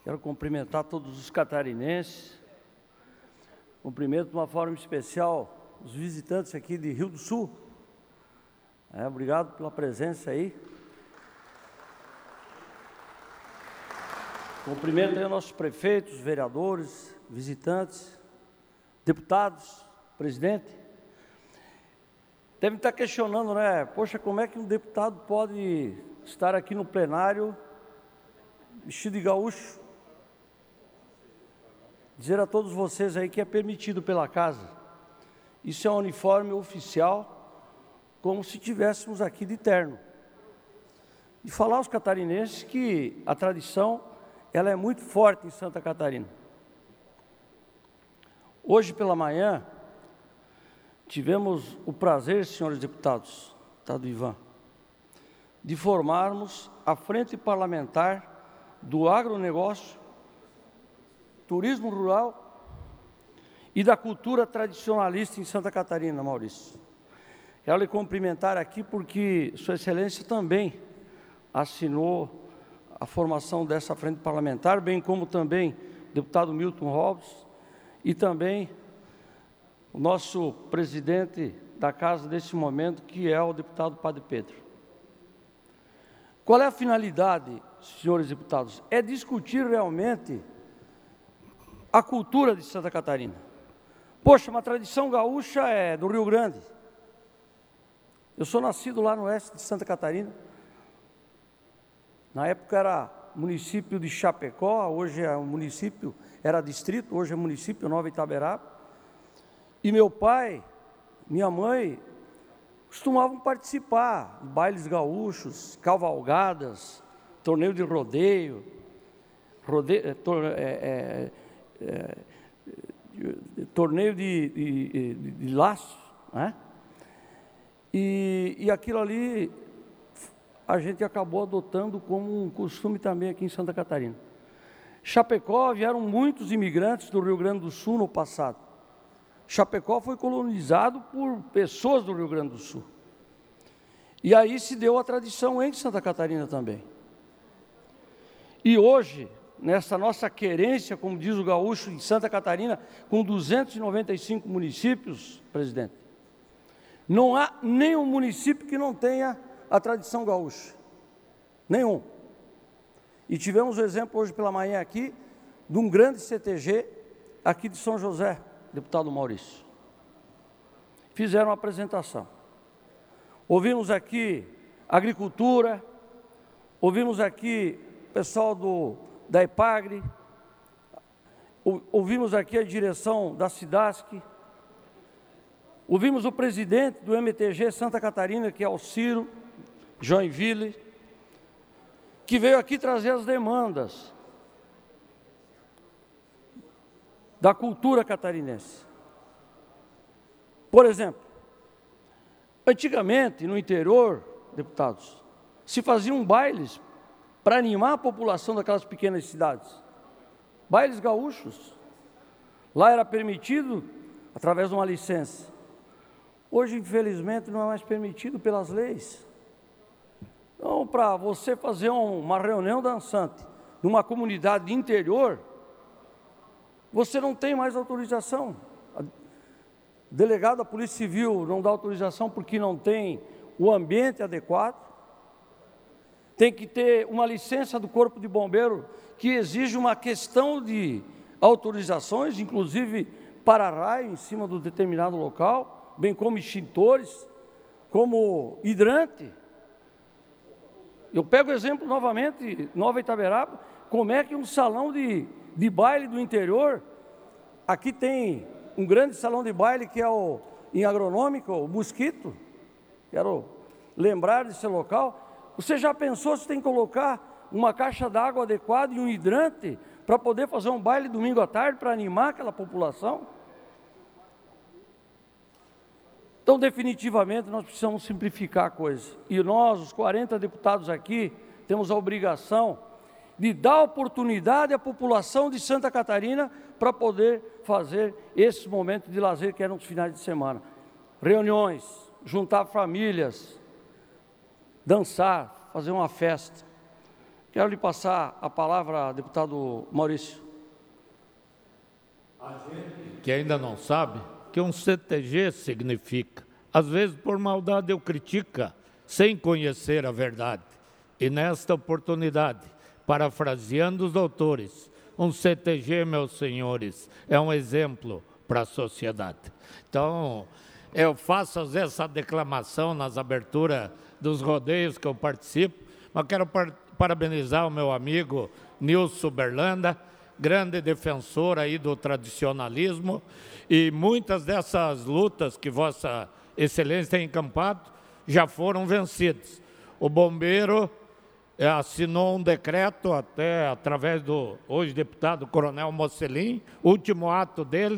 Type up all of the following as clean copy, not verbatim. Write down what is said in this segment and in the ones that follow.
Quero cumprimentar todos os catarinenses. Cumprimento de uma forma especial os visitantes aqui de Rio do Sul. Obrigado pela presença aí. Cumprimento aí os nossos prefeitos, vereadores, visitantes, deputados, presidente. Devem estar questionando, né? Poxa, como é que um deputado pode estar aqui no plenário vestido de gaúcho? Dizer a todos vocês aí que é permitido pela casa. Isso é um uniforme oficial, como se estivéssemos aqui de terno. E falar aos catarinenses que a tradição, ela é muito forte em Santa Catarina. Hoje pela manhã, tivemos o prazer, senhores deputados, deputado Ivan, de formarmos a Frente Parlamentar do Agronegócio, Turismo Rural e da Cultura Tradicionalista em Santa Catarina, Maurício. Quero lhe cumprimentar aqui porque Sua Excelência também assinou a formação dessa frente parlamentar, bem como também o deputado Milton Robles e também o nosso presidente da casa desse momento, que é o deputado Padre Pedro. Qual é a finalidade, senhores deputados? É discutir realmente a cultura de Santa Catarina. Poxa, uma tradição gaúcha é do Rio Grande. Eu sou nascido lá no oeste de Santa Catarina. Na época era município de Chapecó, hoje é um município, era distrito, hoje é município, Nova Itaberaba. E meu pai, minha mãe, costumavam participar de bailes gaúchos, cavalgadas, torneio de rodeio, torneio de laço, né? E aquilo ali a gente acabou adotando como um costume também aqui em Santa Catarina. Chapecó, vieram muitos imigrantes do Rio Grande do Sul no passado. Chapecó foi colonizado por pessoas do Rio Grande do Sul. E aí se deu a tradição em Santa Catarina também. E hoje, nessa nossa querência, como diz o gaúcho, em Santa Catarina, com 295 municípios, presidente, não há nenhum município que não tenha a tradição gaúcha. Nenhum. E tivemos o exemplo hoje pela manhã aqui, de um grande CTG, aqui de São José, deputado Maurício. Fizeram a apresentação. Ouvimos aqui agricultura, ouvimos aqui o pessoal da EPAGRE, ouvimos aqui a direção da SIDASC, ouvimos o presidente do MTG Santa Catarina, que é o Ciro Joinville, que veio aqui trazer as demandas da cultura catarinense. Por exemplo, antigamente no interior, deputados, se faziam bailes para animar a população daquelas pequenas cidades. Bailes gaúchos. Lá era permitido através de uma licença. Hoje, infelizmente, não é mais permitido pelas leis. Então, para você fazer uma reunião dançante numa comunidade de interior, você não tem mais autorização. O delegado da Polícia Civil não dá autorização porque não tem o ambiente adequado. Tem que ter uma licença do Corpo de Bombeiro que exige uma questão de autorizações, inclusive para-raio em cima do determinado local, bem como extintores, como hidrante. Eu pego o exemplo novamente, Nova Itaberaba, como é que um salão de baile do interior, aqui tem um grande salão de baile que é em agronômico, o Mosquito, quero lembrar desse local. Você já pensou se tem que colocar uma caixa d'água adequada e um hidrante para poder fazer um baile domingo à tarde para animar aquela população? Então, definitivamente, nós precisamos simplificar a coisa. E nós, os 40 deputados aqui, temos a obrigação de dar oportunidade à população de Santa Catarina para poder fazer esses momentos de lazer que eram os finais de semana. Reuniões, juntar famílias, dançar, fazer uma festa. Quero lhe passar a palavra, deputado Maurício. A gente que ainda não sabe que um CTG significa. Às vezes, por maldade, eu critico sem conhecer a verdade. E nesta oportunidade, parafraseando os autores, um CTG, meus senhores, é um exemplo para a sociedade. Então, eu faço essa declamação nas aberturas dos rodeios que eu participo, mas quero parabenizar o meu amigo Nilson Berlanda, grande defensor aí do tradicionalismo, e muitas dessas lutas que Vossa Excelência tem encampado já foram vencidas. O bombeiro assinou um decreto, até através do hoje deputado Coronel Mocelin, último ato dele,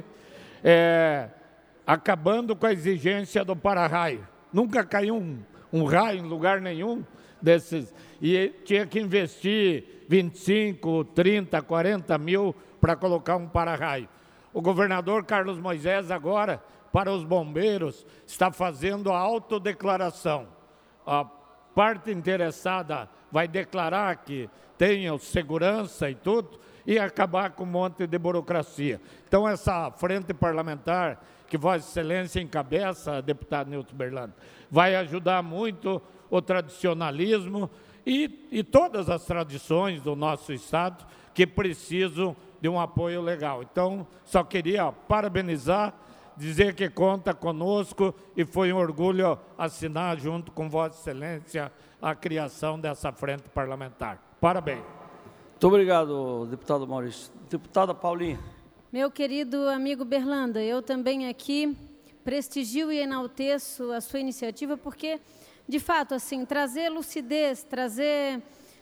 acabando com a exigência do para-raio. Nunca caiu um raio em lugar nenhum desses, e tinha que investir 25, 30, 40 mil para colocar um para-raio. O governador Carlos Moisés agora, para os bombeiros, está fazendo a autodeclaração. A parte interessada vai declarar que tenha segurança e tudo, e acabar com um monte de burocracia. Então, essa frente parlamentar que Vossa Excelência encabeça, deputado Nilson Berlanda, vai ajudar muito o tradicionalismo e todas as tradições do nosso Estado que precisam de um apoio legal. Então, só queria parabenizar, dizer que conta conosco e foi um orgulho assinar junto com Vossa Excelência a criação dessa frente parlamentar. Parabéns. Muito obrigado, deputado Maurício. Deputada Paulinha. Meu querido amigo Berlanda, eu também aqui prestigio e enalteço a sua iniciativa, porque, de fato, assim, trazer lucidez, trazer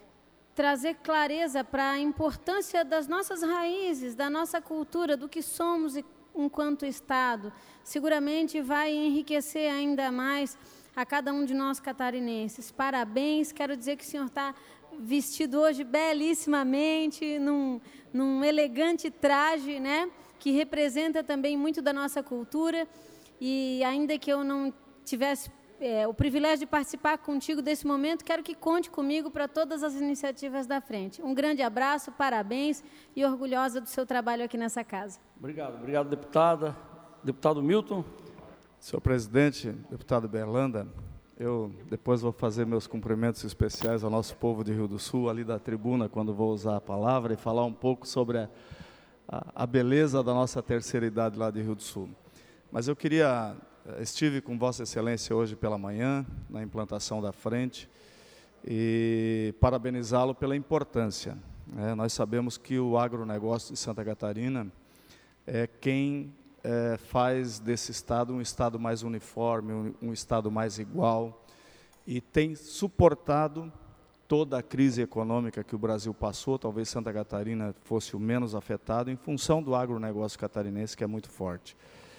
clareza para a importância das nossas raízes, da nossa cultura, do que somos enquanto Estado, seguramente vai enriquecer ainda mais a cada um de nós catarinenses. Parabéns, quero dizer que o senhor está vestido hoje belíssimamente, num elegante traje, né, que representa também muito da nossa cultura, e ainda que eu não tivesse o privilégio de participar contigo desse momento, quero que conte comigo para todas as iniciativas da frente. Um grande abraço, parabéns e orgulhosa do seu trabalho aqui nessa casa. Obrigado, deputada. Deputado Milton. Senhor presidente, deputado Berlanda, eu depois vou fazer meus cumprimentos especiais ao nosso povo de Rio do Sul, ali da tribuna, quando vou usar a palavra, e falar um pouco sobre a beleza da nossa terceira idade lá de Rio do Sul. Mas eu estive com Vossa Excelência hoje pela manhã, na implantação da frente, e parabenizá-lo pela importância. Nós sabemos que o agronegócio de Santa Catarina é quem faz desse Estado um Estado mais uniforme, um Estado mais igual, e tem suportado toda a crise econômica que o Brasil passou. Talvez Santa Catarina fosse o menos afetado, em função do agronegócio catarinense, que é muito forte.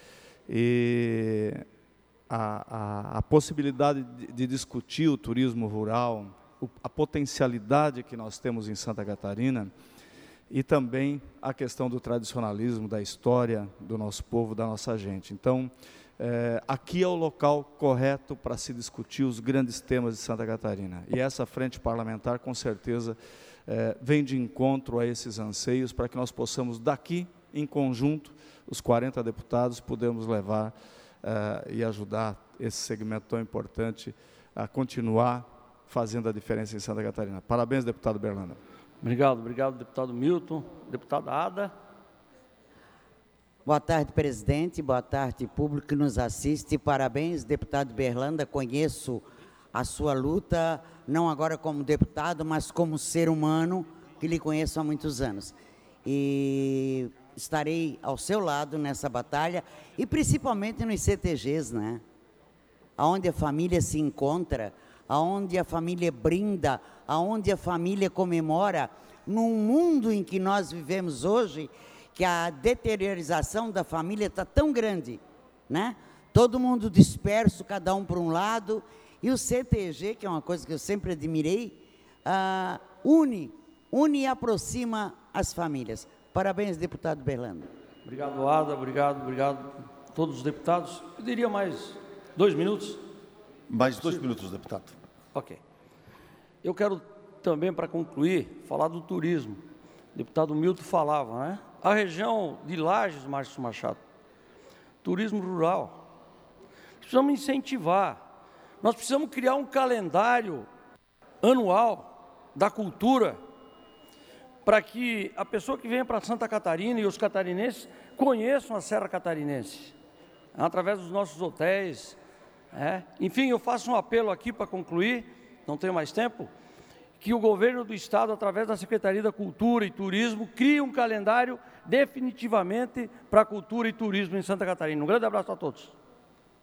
E a possibilidade de discutir o turismo rural, a potencialidade que nós temos em Santa Catarina, e também a questão do tradicionalismo, da história do nosso povo, da nossa gente. Então, aqui é o local correto para se discutir os grandes temas de Santa Catarina. E essa frente parlamentar, com certeza, vem de encontro a esses anseios, para que nós possamos, daqui, em conjunto, os 40 deputados, podemos levar e ajudar esse segmento tão importante a continuar fazendo a diferença em Santa Catarina. Parabéns, deputado Berlanda. Obrigado, deputado Milton. Deputada Ada. Boa tarde, presidente. Boa tarde, público que nos assiste. Parabéns, deputado Berlanda. Conheço a sua luta, não agora como deputado, mas como ser humano, que lhe conheço há muitos anos. E estarei ao seu lado nessa batalha, e principalmente nos CTGs, né? Onde a família se encontra, aonde a família brinda, aonde a família comemora, num mundo em que nós vivemos hoje, que a deteriorização da família está tão grande, né? Todo mundo disperso, cada um para um lado, e o CTG, que é uma coisa que eu sempre admirei, une e aproxima as famílias. Parabéns, deputado Berlanda. Obrigado, Ada, obrigado a todos os deputados. Eu diria mais 2 minutos. Mais 2 minutos, deputado. Ok. Eu quero também, para concluir, falar do turismo. O deputado Milton falava, né? A região de Lages, Márcio Machado, turismo rural. Precisamos incentivar. Nós precisamos criar um calendário anual da cultura para que a pessoa que venha para Santa Catarina e os catarinenses conheçam a Serra Catarinense, através dos nossos hotéis. Enfim, eu faço um apelo aqui para concluir, não tenho mais tempo, que o governo do Estado, através da Secretaria da Cultura e Turismo, crie um calendário definitivamente para a cultura e turismo em Santa Catarina. Um grande abraço a todos.